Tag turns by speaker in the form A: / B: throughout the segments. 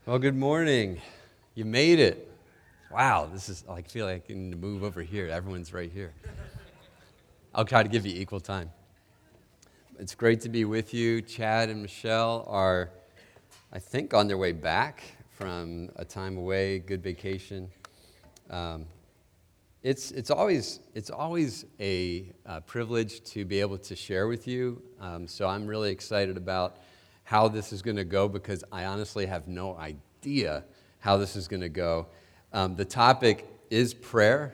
A: Well, good morning. You made it. Wow, this is, I feel like I need to move over here. Everyone's right here. I'll try to give you equal time. It's great to be with you. Chad and Michelle are, I think, on their way back from a time away, good vacation. It's always a privilege to be able to share with you. So I'm really excited about how this is going to go because I honestly have no idea how this is going to go. The topic is prayer,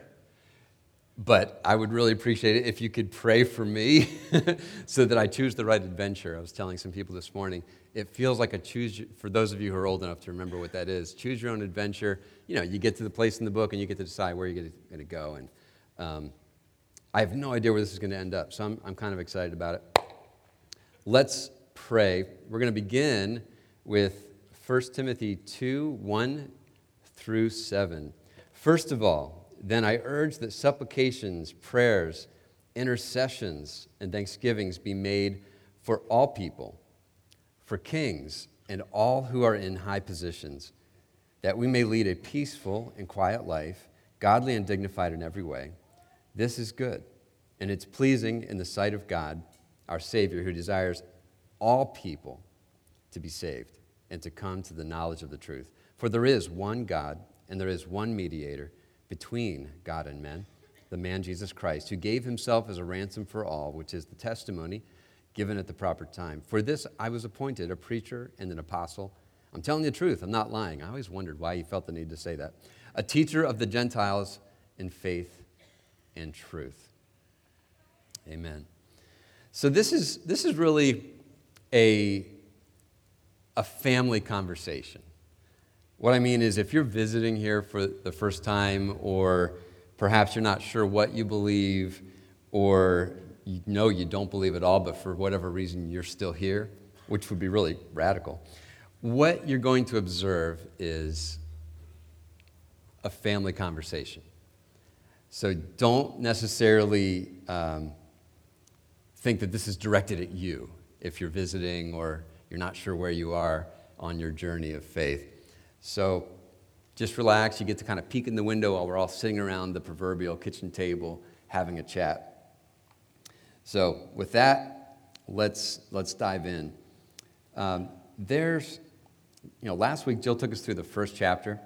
A: but I would really appreciate it if you could pray for me so that I choose the right adventure. I was telling some people this morning, it feels like for those of you who are old enough to remember what that is, choose your own adventure. You know, you get to the place in the book and you get to decide where you're going to go. And I have no idea where this is going to end up, so I'm kind of excited about it. Let's pray. We're going to begin with 1 Timothy 2, 1 through 7. First of all, then I urge that supplications, prayers, intercessions, and thanksgivings be made for all people, for kings and all who are in high positions, that we may lead a peaceful and quiet life, godly and dignified in every way. This is good, and it's pleasing in the sight of God, our Savior, who desires all people to be saved and to come to the knowledge of the truth. For there is one God, and there is one mediator between God and men, the man Jesus Christ, who gave himself as a ransom for all, which is the testimony given at the proper time. For this I was appointed a preacher and an apostle. I'm telling you the truth, I'm not lying. I always wondered why he felt the need to say that. A teacher of the Gentiles in faith and truth. Amen. So this is really a family conversation. What I mean is if you're visiting here for the first time, or perhaps you're not sure what you believe, or you know you don't believe at all, but for whatever reason you're still here, which would be really radical, what you're going to observe is a family conversation. So don't necessarily think that this is directed at you if you're visiting or you're not sure where you are on your journey of faith. So just relax. You get to kind of peek in the window while we're all sitting around the proverbial kitchen table having a chat. So with that, let's dive in. Last week Jill took us through the first chapter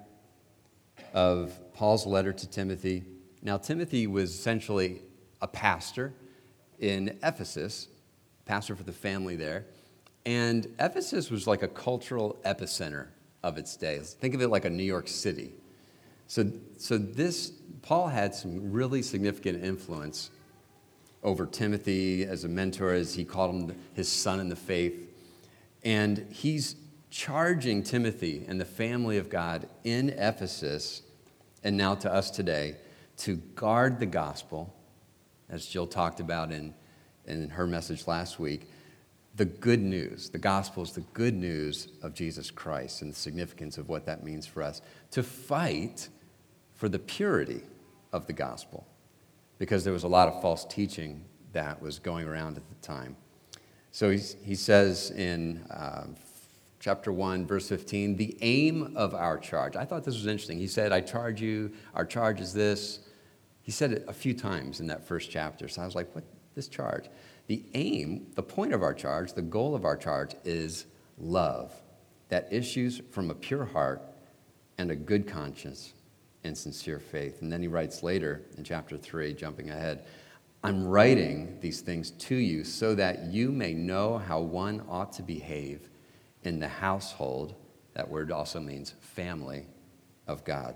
A: of Paul's letter to Timothy. Now, Timothy was essentially a pastor in Ephesus, pastor for the family there. And Ephesus was like a cultural epicenter of its day. Think of it like a New York City. So Paul had some really significant influence over Timothy as a mentor, as he called him his son in the faith. And he's charging Timothy and the family of God in Ephesus, and now to us today, to guard the gospel, as Jill talked about in her message last week. The good news, the gospel is the good news of Jesus Christ and the significance of what that means for us. To fight for the purity of the gospel, because there was a lot of false teaching that was going around at the time. So he says in chapter 1, verse 15, the aim of our charge. I thought this was interesting. He said, I charge you, our charge is this. He said it a few times in that first chapter. So I was like, what, this charge? The aim, the point of our charge, the goal of our charge is love that issues from a pure heart and a good conscience and sincere faith. And then he writes later in chapter 3, jumping ahead, I'm writing these things to you so that you may know how one ought to behave in the household, that word also means family, of God.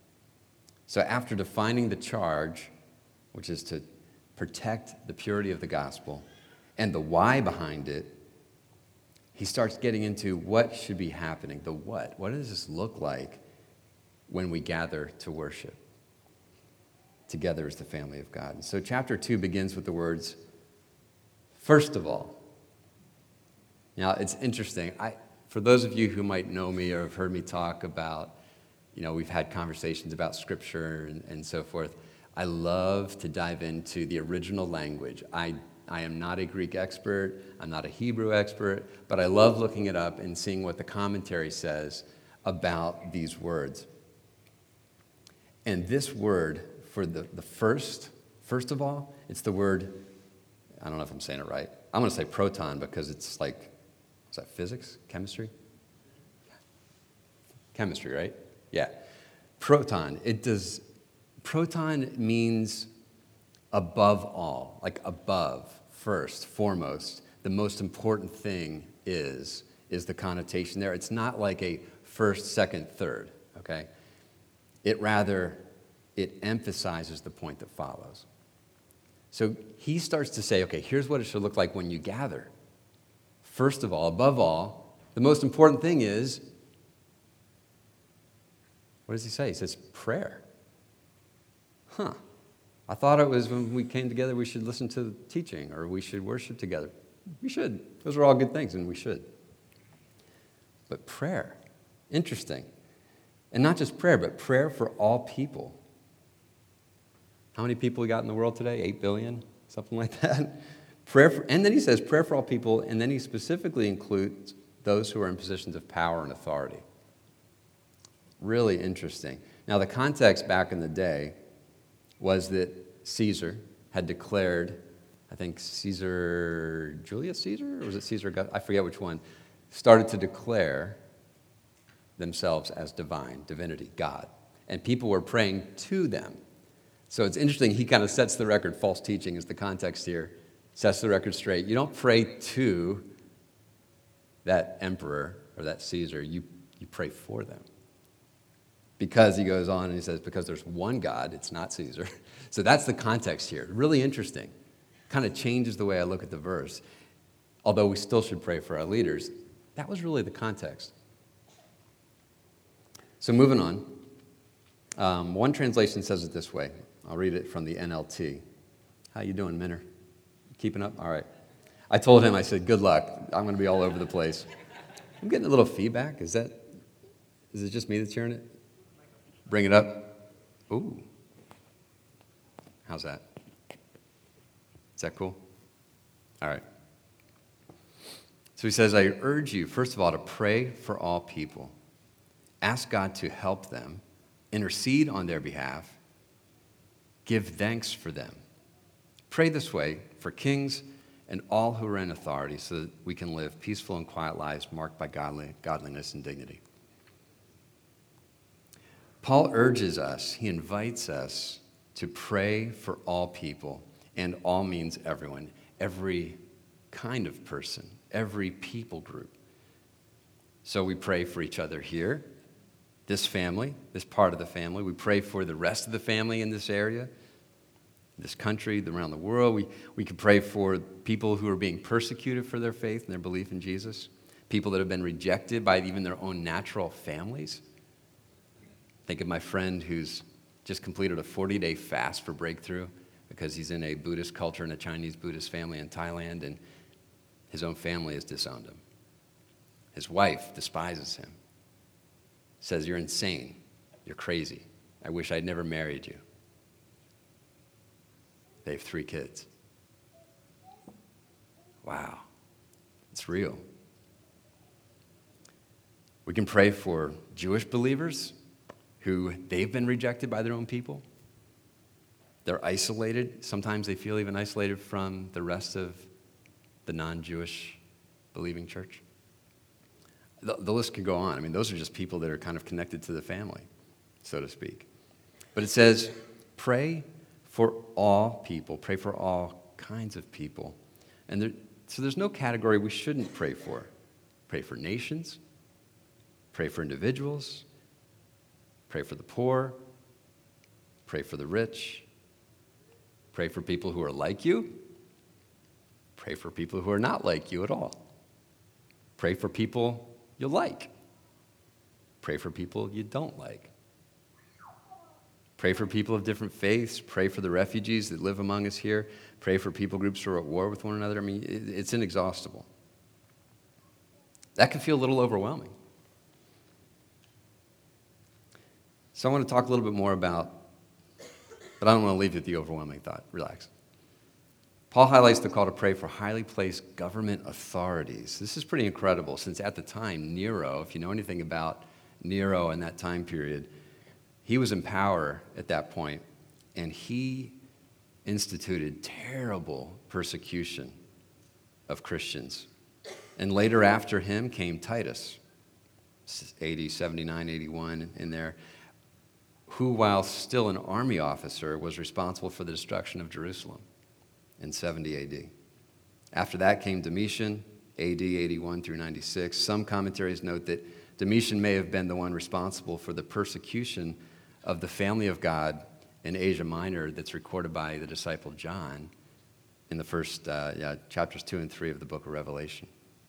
A: So after defining the charge, which is to protect the purity of the gospel, and the why behind it, he starts getting into what should be happening, the what. What does this look like when we gather to worship together as the family of God? And so chapter 2 begins with the words, first of all. Now, it's interesting. For those of you who might know me or have heard me talk about, we've had conversations about Scripture and so forth. I love to dive into the original language. I am not a Greek expert. I'm not a Hebrew expert. But I love looking it up and seeing what the commentary says about these words. And this word for the first of all, it's the word, I don't know if I'm saying it right. I'm going to say proton because it's like, is that physics? Chemistry? Chemistry, right? Yeah. Proton. Proton means above all, like above, first, foremost. The most important thing is the connotation there. It's not like a first, second, third, okay? It emphasizes the point that follows. So he starts to say, okay, here's what it should look like when you gather. First of all, above all, the most important thing is, what does he say? He says prayer. I thought it was when we came together we should listen to the teaching or we should worship together. We should. Those are all good things, and we should. But prayer, interesting. And not just prayer, but prayer for all people. How many people we got in the world today? 8 billion? Something like that? And then he says prayer for all people, and then he specifically includes those who are in positions of power and authority. Really interesting. Now, the context back in the day was that Caesar had declared, I think Julius Caesar, or was it Caesar? I forget which one, started to declare themselves as divinity, God. And people were praying to them. So it's interesting, he kind of sets the record, false teaching is the context here, sets the record straight. You don't pray to that emperor or that Caesar, you pray for them. Because he goes on and he says, because there's one God, it's not Caesar. So that's the context here. Really interesting. Kind of changes the way I look at the verse. Although we still should pray for our leaders, that was really the context. So moving on. One translation says it this way. I'll read it from the NLT. How you doing, Minner? Keeping up? All right. I told him, I said, good luck. I'm going to be all over the place. I'm getting a little feedback. Is it just me that's hearing it? Bring it up. Ooh. How's that? Is that cool? All right. So he says, I urge you, first of all, to pray for all people. Ask God to help them, intercede on their behalf, give thanks for them. Pray this way for kings and all who are in authority so that we can live peaceful and quiet lives marked by godliness and dignity. Paul urges us, he invites us to pray for all people, and all means everyone, every kind of person, every people group. So we pray for each other here, this family, this part of the family. We pray for the rest of the family in this area, this country, around the world. We could pray for people who are being persecuted for their faith and their belief in Jesus, people that have been rejected by even their own natural families. Think of my friend who's just completed a 40-day fast for breakthrough because he's in a Buddhist culture in a Chinese Buddhist family in Thailand, and his own family has disowned him. His wife despises him, says, you're insane, you're crazy, I wish I'd never married you. They have 3 kids. Wow, it's real. We can pray for Jewish believers who they've been rejected by their own people. They're isolated. Sometimes they feel even isolated from the rest of the non-Jewish believing church. The list could go on. I mean, those are just people that are kind of connected to the family, so to speak. But it says, pray for all people. Pray for all kinds of people. And so there's no category we shouldn't pray for. Pray for nations. Pray for individuals. Pray for the poor. Pray for the rich. Pray for people who are like you. Pray for people who are not like you at all. Pray for people you like. Pray for people you don't like. Pray for people of different faiths. Pray for the refugees that live among us here. Pray for people groups who are at war with one another. I mean, it's inexhaustible. That can feel a little overwhelming. So I want to talk a little bit more about, but I don't want to leave you with the overwhelming thought. Relax. Paul highlights the call to pray for highly placed government authorities. This is pretty incredible, since at the time, Nero, if you know anything about Nero in that time period, he was in power at that point, and he instituted terrible persecution of Christians. And later after him came Titus, AD 79, 81 in there, who, while still an army officer, was responsible for the destruction of Jerusalem in 70 AD. After that came Domitian, AD 81 through 96. Some commentaries note that Domitian may have been the one responsible for the persecution of the family of God in Asia Minor that's recorded by the disciple John in the first chapters 2 and 3 of the book of Revelation.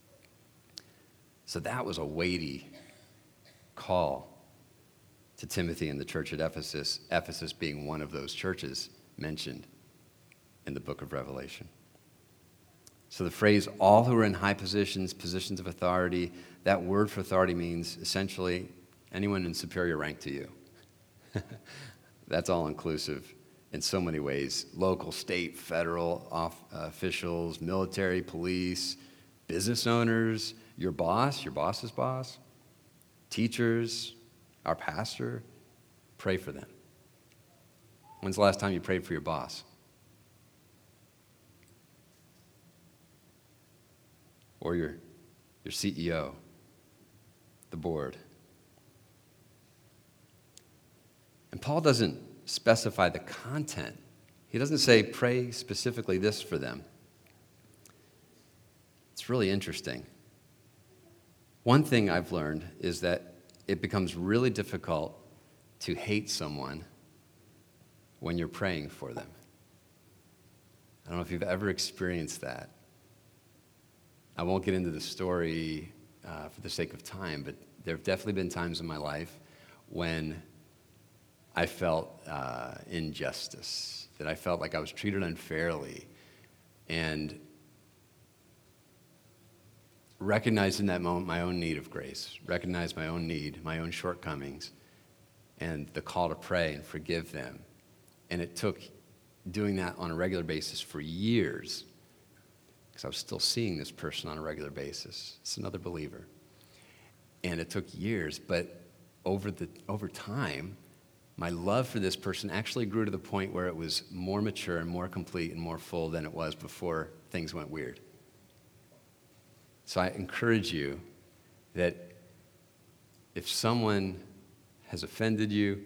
A: So that was a weighty call to Timothy and the church at Ephesus, Ephesus being one of those churches mentioned in the book of Revelation. So the phrase, all who are in high positions, positions of authority, that word for authority means essentially anyone in superior rank to you. That's all inclusive in so many ways. Local, state, federal officials, military, police, business owners, your boss's boss, teachers, our pastor. Pray for them. When's the last time you prayed for your boss? Or your CEO, the board. And Paul doesn't specify the content. He doesn't say, pray specifically this for them. It's really interesting. One thing I've learned is that it becomes really difficult to hate someone when you're praying for them. I don't know if you've ever experienced that. I won't get into the story for the sake of time, but there have definitely been times in my life when I felt injustice, that I felt like I was treated unfairly, and recognized in that moment my own need of grace, recognized my own need, my own shortcomings, and the call to pray and forgive them. And it took doing that on a regular basis for years, because I was still seeing this person on a regular basis. It's another believer. And it took years, but over time, my love for this person actually grew to the point where it was more mature and more complete and more full than it was before things went weird. So I encourage you that if someone has offended you,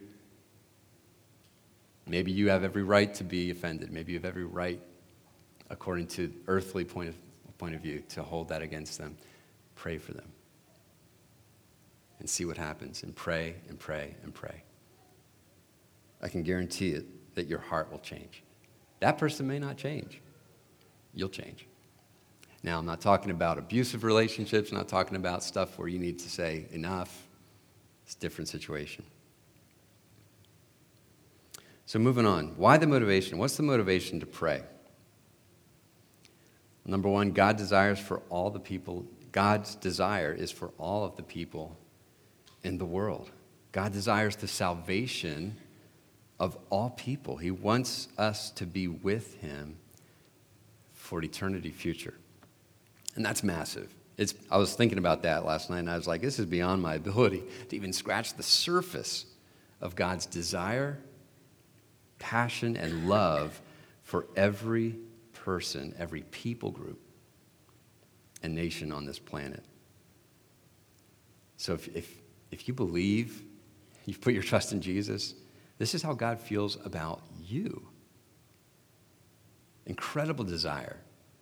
A: maybe you have every right to be offended. Maybe you have every right, according to earthly point of view, to hold that against them. Pray for them. And see what happens. And pray and pray and pray. I can guarantee it that your heart will change. That person may not change. You'll change. Now, I'm not talking about abusive relationships. I'm not talking about stuff where you need to say enough. It's a different situation. So moving on. Why the motivation? What's the motivation to pray? Number one, God's desire is for all of the people in the world. God desires the salvation of all people. He wants us to be with him for eternity future. And that's massive. I was thinking about that last night, and I was like, this is beyond my ability to even scratch the surface of God's desire, passion, and love for every person, every people group, and nation on this planet. So if you believe, you've put your trust in Jesus, this is how God feels about you. Incredible desire.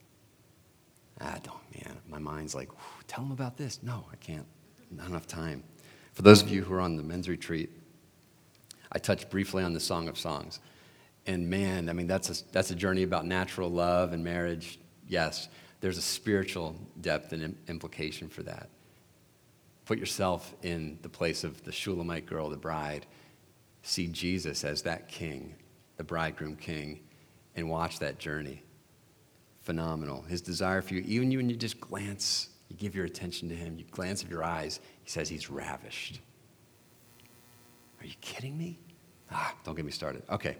A: My mind's like, tell them about this. No, I can't. Not enough time. For those of you who are on the men's retreat, I touched briefly on the Song of Songs. And man, that's a journey about natural love and marriage. Yes, there's a spiritual depth and implication for that. Put yourself in the place of the Shulamite girl, the bride. See Jesus as that king, the bridegroom king, and watch that journey. Phenomenal. His desire for you, even when you just glance, you give your attention to him, you glance of your eyes, he says he's ravished. Are you kidding me? Don't get me started. Okay.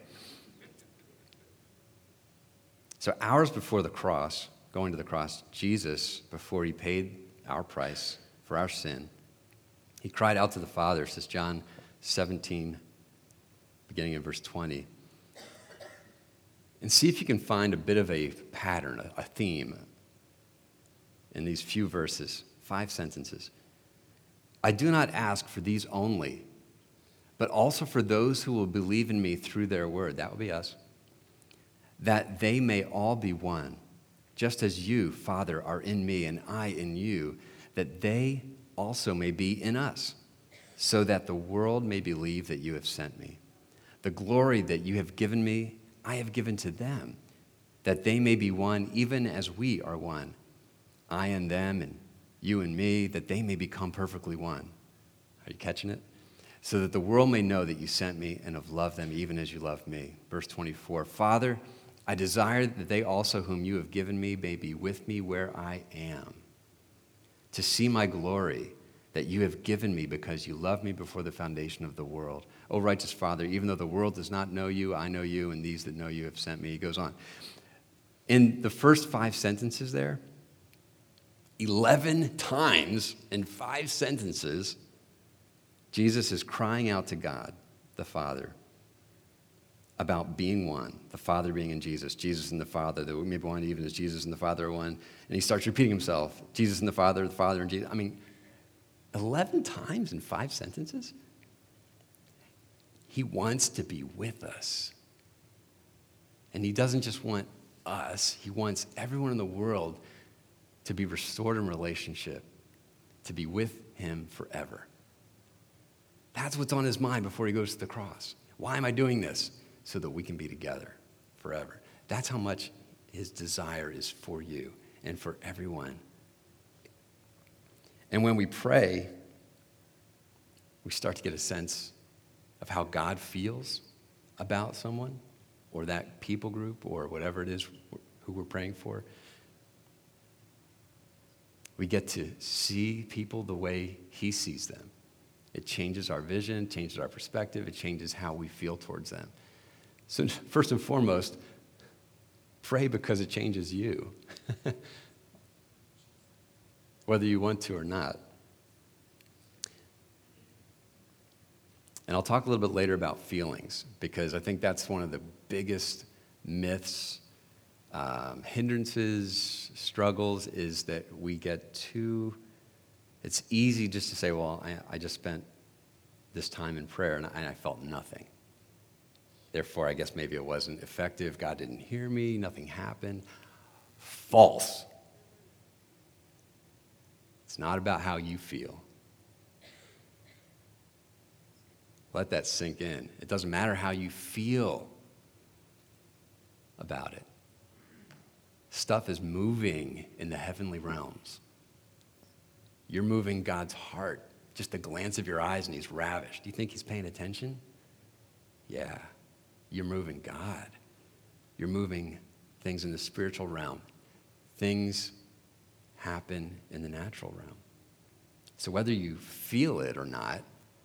A: So hours before the cross, going to the cross, Jesus, before he paid our price for our sin, He cried out to the Father, says John 17, beginning in verse 20. And see if you can find a bit of a pattern, a theme in these few verses, 5 sentences. I do not ask for these only, but also for those who will believe in me through their word. That will be us. That they may all be one, just as you, Father, are in me and I in you, that they also may be in us, so that the world may believe that you have sent me. The glory that you have given me, I have given to them, that they may be one even as we are one. I and them and you and me, that they may become perfectly one. Are you catching it? So that the world may know that you sent me and have loved them even as you loved me. Verse 24, Father, I desire that they also whom you have given me may be with me where I am, to see my glory that you have given me because you loved me before the foundation of the world. O righteous Father, even though the world does not know you, I know you, and these that know you have sent me. He goes on. In the first 5 sentences there, 11 times in 5 sentences, Jesus is crying out to God, the Father, about being one, the Father being in Jesus, Jesus and the Father, that we may be one even as Jesus and the Father are one. And he starts repeating himself, Jesus and the Father and Jesus. I mean, 11 times in 5 sentences? He wants to be with us. And he doesn't just want us, he wants everyone in the world to be restored in relationship, to be with him forever. That's what's on his mind before he goes to the cross. Why am I doing this? So that we can be together forever. That's how much his desire is for you and for everyone. And when we pray, we start to get a sense of how God feels about someone or that people group or whatever it is who we're praying for. We get to see people the way he sees them. It changes our vision, changes our perspective, it changes how we feel towards them. So first and foremost, pray because it changes you, whether you want to or not. And I'll talk a little bit later about feelings, because I think that's one of the biggest myths, hindrances, struggles, is that we get too, it's easy just to say, well, I just spent this time in prayer and I felt nothing. Therefore, I guess maybe it wasn't effective. God didn't hear me. Nothing happened. False. It's not about how you feel. Let that sink in. It doesn't matter how you feel about it. Stuff is moving in the heavenly realms. You're moving God's heart. Just a glance of your eyes and he's ravished. Do you think he's paying attention? Yeah. You're moving God. You're moving things in the spiritual realm. Things happen in the natural realm. So whether you feel it or not,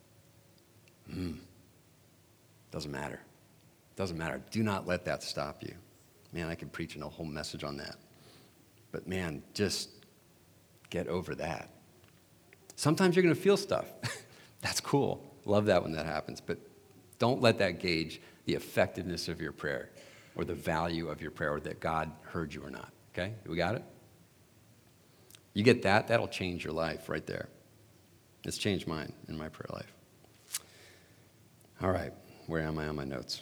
A: doesn't matter. Doesn't matter. Do not let that stop you. Man, I could preach a whole message on that. But man, just get over that. Sometimes you're going to feel stuff. That's cool. Love that when that happens. But don't let that gauge the effectiveness of your prayer or the value of your prayer or that God heard you or not. Okay? We got it? You get that? That'll change your life right there. It's changed mine in my prayer life. All right. Where am I on my notes?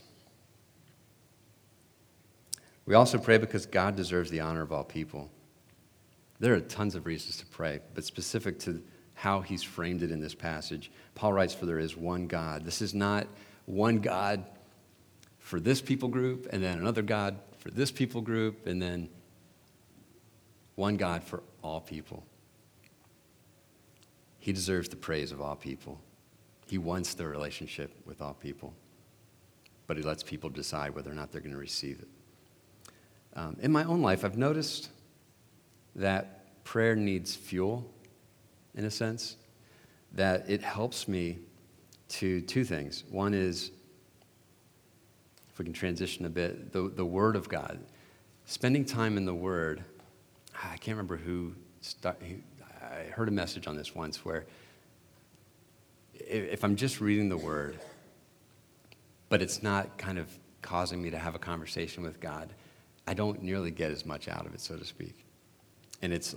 A: We also pray because God deserves the honor of all people. There are tons of reasons to pray, but specific to how he's framed it in this passage, Paul writes, for there is one God. This is not one God for this people group, and then another God for this people group, and then one God for all people. He deserves the praise of all people. He wants the relationship with all people, but he lets people decide whether or not they're going to receive it. In my own life, I've noticed that prayer needs fuel, in a sense, that it helps me to 2 things. One is, if we can transition a bit, the Word of God. Spending time in the Word, I can't remember I heard a message on this once where if I'm just reading the word, but it's not kind of causing me to have a conversation with God, I don't nearly get as much out of it, so to speak. And it's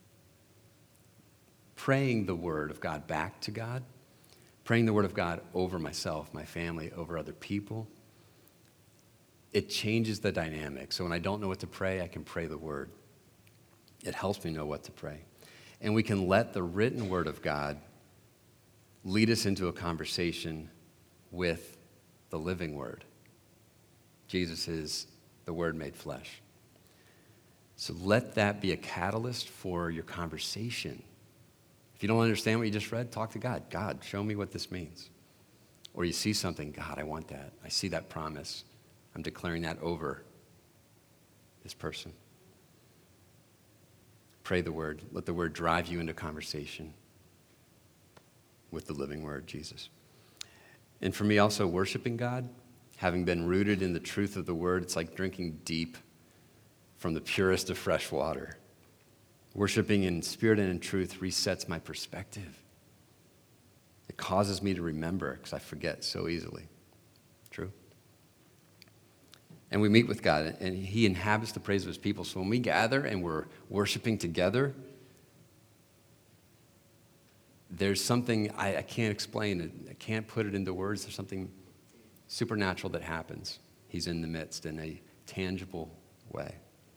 A: praying the word of God back to God, praying the word of God over myself, my family, over other people. It changes the dynamic. So when I don't know what to pray, I can pray the word. It helps me know what to pray. And we can let the written word of God lead us into a conversation with the living word. Jesus is the word made flesh. So let that be a catalyst for your conversation. If you don't understand what you just read, talk to God. God, show me what this means. Or you see something, God, I want that. I see that promise. I'm declaring that over this person. Pray the word. Let the word drive you into conversation with the living word, Jesus. And for me also, worshiping God, having been rooted in the truth of the word, it's like drinking deep from the purest of fresh water. Worshiping in spirit and in truth resets my perspective. It causes me to remember because I forget so easily. True? And we meet with God, and he inhabits the praise of his people. So when we gather and we're worshiping together, there's something I can't explain. I can't put it into words. There's something supernatural that happens. He's in the midst in a tangible way.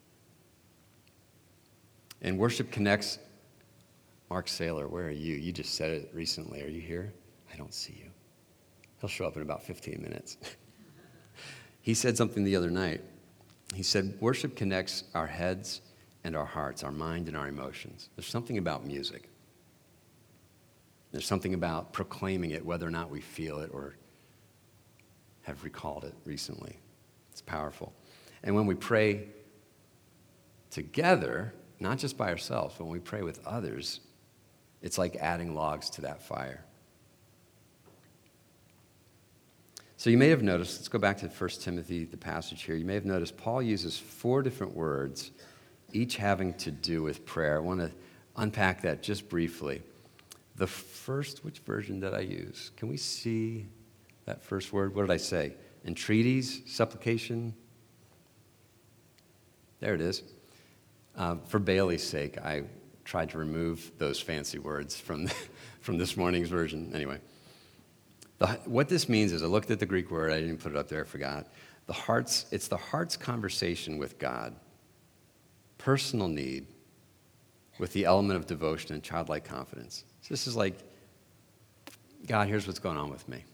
A: And worship connects. Mark Saylor, where are you? You just said it recently. Are you here? I don't see you. He'll show up in about 15 minutes. He said something the other night. He said, worship connects our heads and our hearts, our mind and our emotions. There's something about music. There's something about proclaiming it, whether or not we feel it or have recalled it recently. It's powerful. And when we pray together, not just by ourselves, but when we pray with others, it's like adding logs to that fire. So you may have noticed, let's go back to 1 Timothy, the passage here. You may have noticed Paul uses 4 different words, each having to do with prayer. I want to unpack that just briefly. The first, which version did I use? Can we see that first word? What did I say? Entreaties, supplication. There it is. For Bailey's sake, I tried to remove those fancy words from this morning's version. Anyway, what this means is I looked at the Greek word. I didn't put it up there. I forgot. It's the heart's conversation with God, personal need, with the element of devotion and childlike confidence. So this is like, God, here's what's going on with me.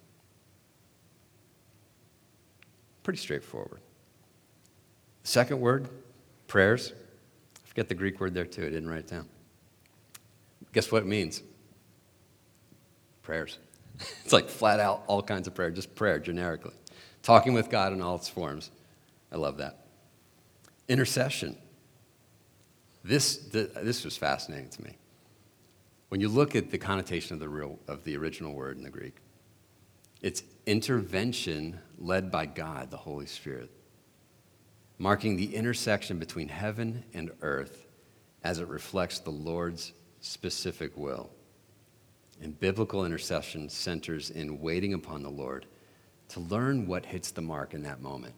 A: Pretty straightforward. Second word, prayers. Forget the Greek word there too. I didn't write it down. Guess what it means? Prayers. It's like flat out all kinds of prayer, just prayer generically. Talking with God in all its forms. I love that. Intercession. This was fascinating to me. When you look at the connotation of the original word in the Greek, it's intervention led by God, the Holy Spirit, marking the intersection between heaven and earth as it reflects the Lord's specific will. And biblical intercession centers in waiting upon the Lord to learn what hits the mark in that moment.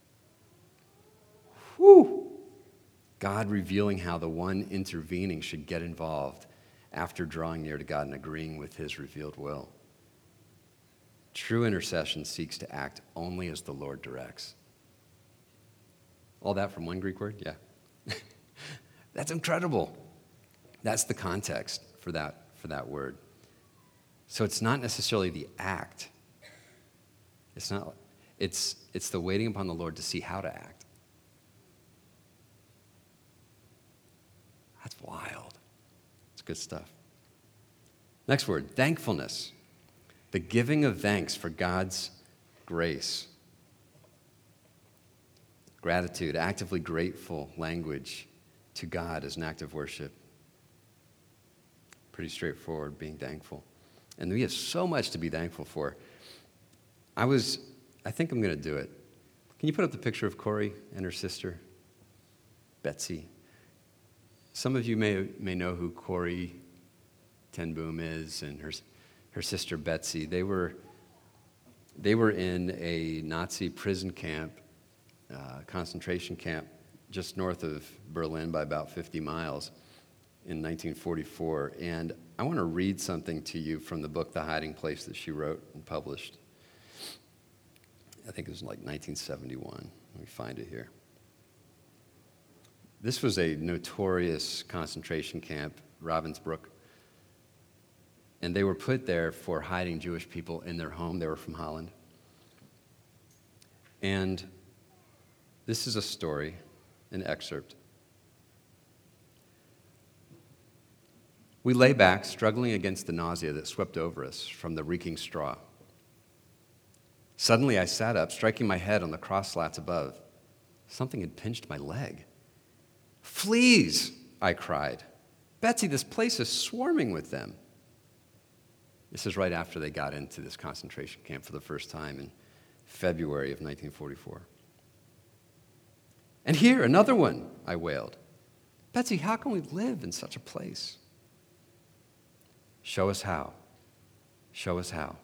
A: Whew! God revealing how the one intervening should get involved after drawing near to God and agreeing with his revealed will. True intercession seeks to act only as the Lord directs. All that from one Greek word? Yeah. That's incredible. That's the context for that word. So it's not necessarily the act. It's the waiting upon the Lord to see how to act. That's wild. It's good stuff. Next word, thankfulness. The giving of thanks for God's grace. Gratitude, actively grateful language to God as an act of worship. Pretty straightforward, being thankful. And we have so much to be thankful for. I think I'm going to do it. Can you put up the picture of Corey and her sister, Betsy? Some of you may know who Corey ten Boom is, and her sister Betsy. They were in a Nazi prison camp, concentration camp, just north of Berlin by about 50 miles in 1944. And I want to read something to you from the book, The Hiding Place, that she wrote and published. I think it was like 1971. Let me find it here. This was a notorious concentration camp, Ravensbrück. And they were put there for hiding Jewish people in their home. They were from Holland. And this is a story, an excerpt. We lay back, struggling against the nausea that swept over us from the reeking straw. Suddenly I sat up, striking my head on the cross slats above. Something had pinched my leg. "Fleas!" I cried. "Betsy, this place is swarming with them." This is right after they got into this concentration camp for the first time in February of 1944. "And here, another one," I wailed. "Betsy, how can we live in such a place?" "Show us how. Show us how."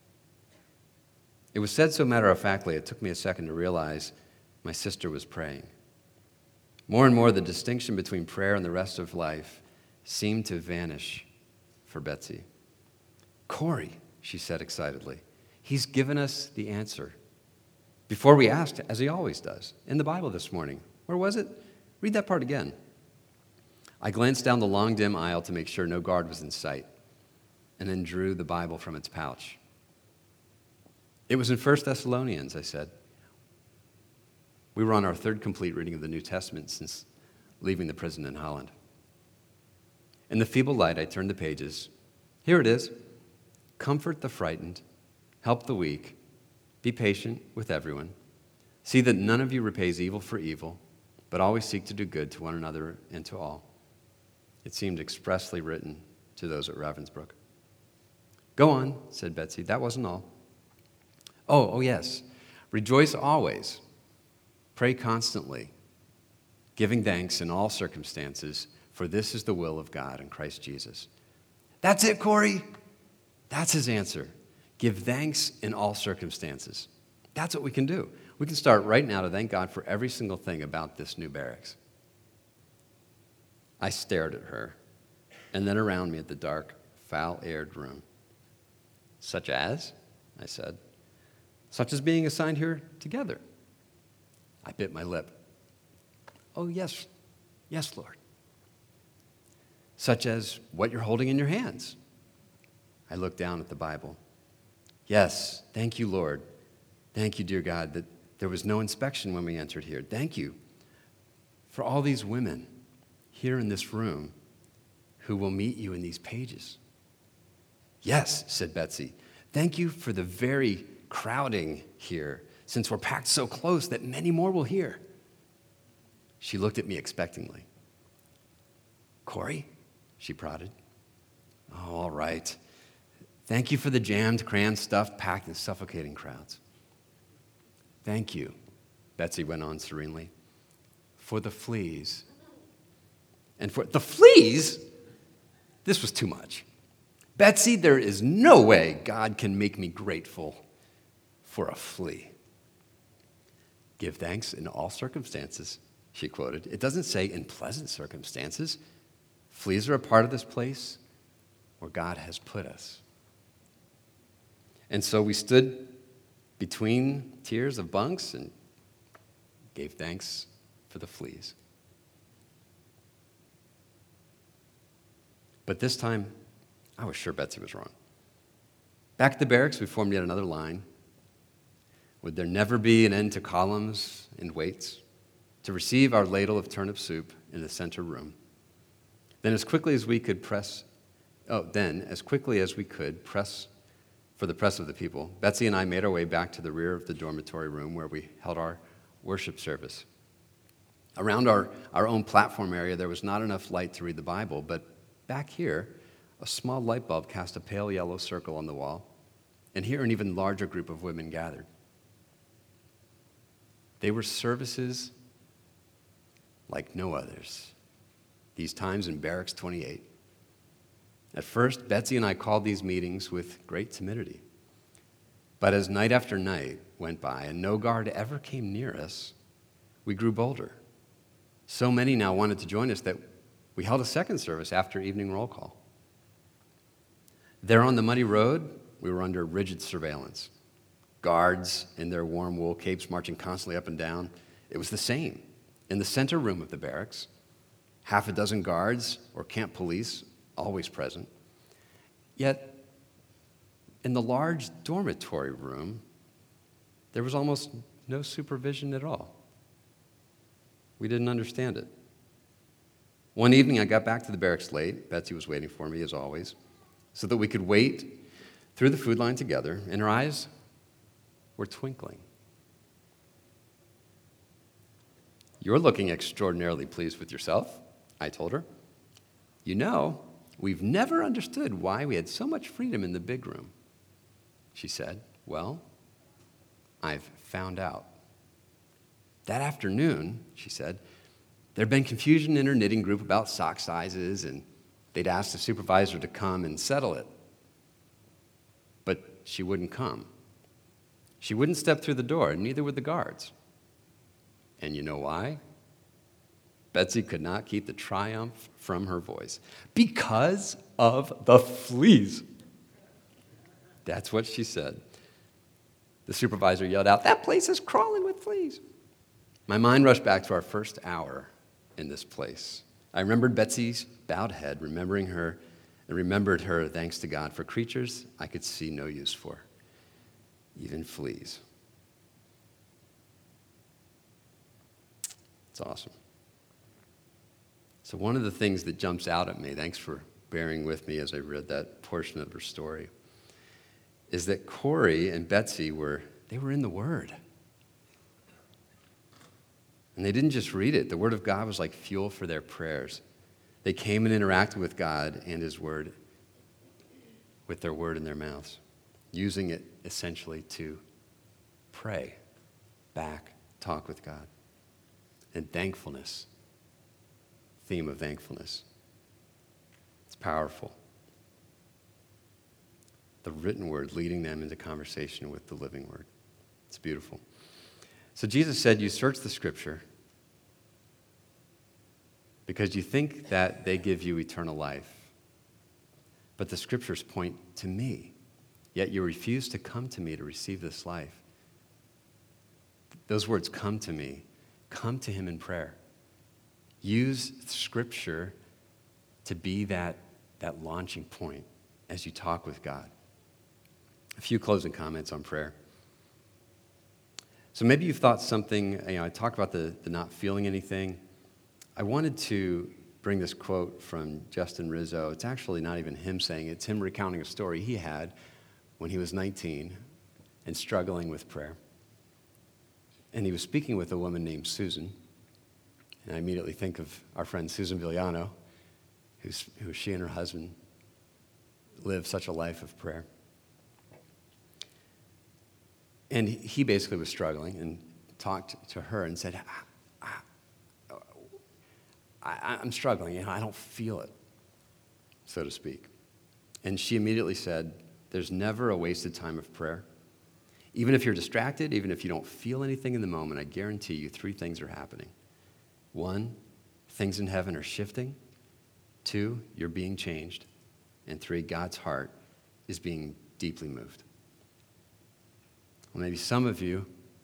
A: It was said so matter-of-factly, it took me a second to realize my sister was praying. More and more, the distinction between prayer and the rest of life seemed to vanish for Betsy. "Corey," she said excitedly, "he's given us the answer. Before we asked, as he always does, in the Bible this morning. Where was it? Read that part again." I glanced down the long, dim aisle to make sure no guard was in sight, and then drew the Bible from its pouch. "It was in 1 Thessalonians," I said. We were on our third complete reading of the New Testament since leaving the prison in Holland. In the feeble light, I turned the pages. Here it is. "Comfort the frightened, help the weak, be patient with everyone. See that none of you repays evil for evil, but always seek to do good to one another and to all." It seemed expressly written to those at Ravensbrück. "Go on," said Betsy. "That wasn't all." Oh, yes. "Rejoice always. Pray constantly, giving thanks in all circumstances, for this is the will of God in Christ Jesus." That's it, Corey. That's his answer. Give thanks in all circumstances. That's what we can do. We can start right now to thank God for every single thing about this new barracks. I stared at her, and then around me at the dark, foul-aired room. "Such as?" I said. "Such as being assigned here together." I bit my lip. "Oh, yes, Lord." "Such as what you're holding in your hands." I looked down at the Bible. "Yes, thank you, Lord. Thank you, dear God, that there was no inspection when we entered here. Thank you for all these women here in this room who will meet you in these pages." "Yes," said Betsy. "Thank you for the very crowding here, since we're packed so close that many more will hear." She looked at me expectantly. "Corey," she prodded. "Oh, all right. Thank you for the jammed, crammed, stuffed, packed, and suffocating crowds." "Thank you," Betsy went on serenely, "for the fleas." And for the fleas? This was too much. "Betsy, there is no way God can make me grateful for a flea." "Give thanks in all circumstances," she quoted. It doesn't say in pleasant circumstances. Fleas are a part of this place where God has put us. And so we stood between tiers of bunks and gave thanks for the fleas. But this time, I was sure Betsy was wrong. Back at the barracks, we formed yet another line. Would there never be an end to columns and weights? To receive our ladle of turnip soup in the center room. Then as quickly as we could press for the press of the people, Betsy and I made our way back to the rear of the dormitory room where we held our worship service. Around our own platform area, there was not enough light to read the Bible, but back here, a small light bulb cast a pale yellow circle on the wall, and here an even larger group of women gathered. They were services like no others, these times in Barracks 28. At first, Betsy and I called these meetings with great timidity. But as night after night went by and no guard ever came near us, we grew bolder. So many now wanted to join us that we held a second service after evening roll call. There on the muddy road, we were under rigid surveillance. Guards in their warm wool capes marching constantly up and down. It was the same. In the center room of the barracks, half a dozen guards or camp police always present. Yet, in the large dormitory room, there was almost no supervision at all. We didn't understand it. One evening, I got back to the barracks late. Betsy was waiting for me, as always, so that we could wait through the food line together, and her eyes were twinkling. "You're looking extraordinarily pleased with yourself," I told her. "You know, we've never understood why we had so much freedom in the big room." She said, "Well, I've found out." That afternoon, she said, there'd been confusion in her knitting group about sock sizes, and they'd asked the supervisor to come and settle it. But she wouldn't come. She wouldn't step through the door, and neither would the guards. And you know why? Betsy could not keep the triumph from her voice. "Because of the fleas." That's what she said. The supervisor yelled out, "That place is crawling with fleas." My mind rushed back to our first hour in this place. I remembered Betsy's bowed head, remembered her, thanks to God, for creatures I could see no use for, even fleas. It's awesome. So one of the things that jumps out at me, thanks for bearing with me as I read that portion of her story, is that Corey and Betsy were in the Word. And they didn't just read it. The Word of God was like fuel for their prayers. They came and interacted with God and His Word with their word in their mouths, using it essentially to pray back, talk with God. And thankfulness, theme of thankfulness. It's powerful. The written word leading them into conversation with the living word. It's beautiful. So Jesus said, "You search the Scripture because you think that they give you eternal life. But the Scriptures point to me, yet you refuse to come to me to receive this life." Those words, "come to me," come to Him in prayer. Use Scripture to be that launching point as you talk with God. A few closing comments on prayer. So maybe you've thought something, I talked about the not feeling anything. I wanted to bring this quote from Justin Rizzo. It's actually not even him saying it. It's him recounting a story he had when he was 19 and struggling with prayer. And he was speaking with a woman named Susan. And I immediately think of our friend Susan Villano, who she and her husband lived such a life of prayer. And he basically was struggling and talked to her and said, I'm struggling, I don't feel it, so to speak. And she immediately said, there's never a wasted time of prayer. Even if you're distracted, even if you don't feel anything in the moment, I guarantee you 3 things are happening. 1, things in heaven are shifting. 2, you're being changed. And 3, God's heart is being deeply moved. Well, maybe some of you,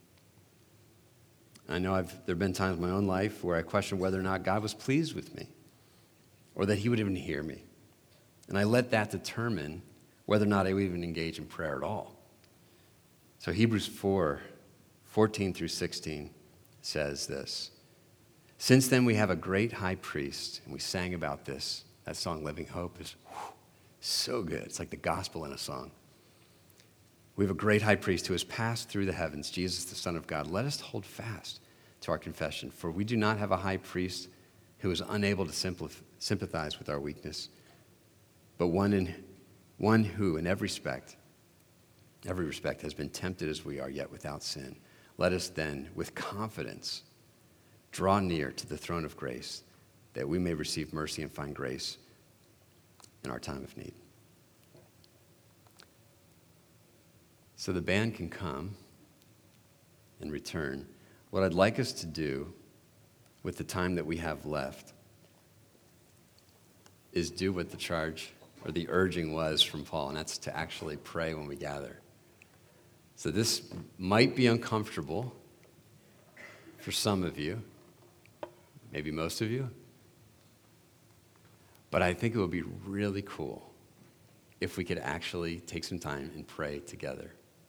A: I know there have been times in my own life where I questioned whether or not God was pleased with me or that He would even hear me. And I let that determine whether or not I would even engage in prayer at all. So Hebrews 4:14 through 16 says this. "Since then we have a great high priest," and we sang about this. That song, Living Hope, is so good. It's like the gospel in a song. "We have a great high priest who has passed through the heavens, Jesus, the Son of God. Let us hold fast to our confession, for we do not have a high priest who is unable to sympathize with our weakness, but one who in every respect has been tempted as we are, yet without sin. Let us then, with confidence, draw near to the throne of grace, that we may receive mercy and find grace in our time of need. So the band can come and return. What I'd like us to do with the time that we have left is do what the charge or the urging was from Paul, and that's to actually pray when we gather. So this might be uncomfortable for some of you, maybe most of you, but I think it would be really cool if we could actually take some time and pray together.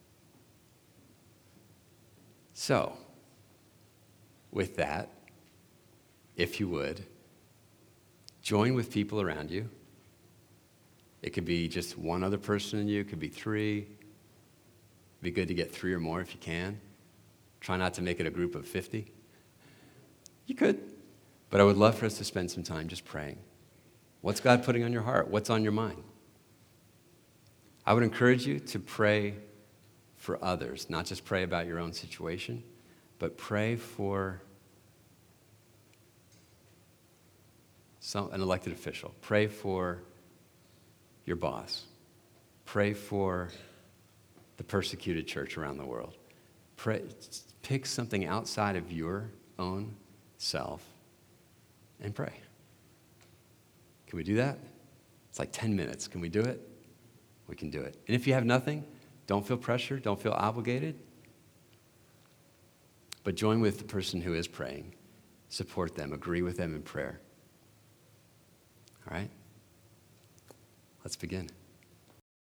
A: So, with that, if you would, join with people around you. It could be just one other person in you. It could be three. It'd be good to get 3 or more if you can. Try not to make it a group of 50. You could. But I would love for us to spend some time just praying. What's God putting on your heart? What's on your mind? I would encourage you to pray for others, not just pray about your own situation, but pray for an elected official. Pray for your boss. Pray for the persecuted church around the world. Pick something outside of your own self and pray. Can we do that? It's like 10 minutes. Can we do it? We can do it. And if you have nothing, don't feel pressure. Don't feel obligated. But join with the person who is praying. Support them. Agree with them in prayer. All right? Let's begin.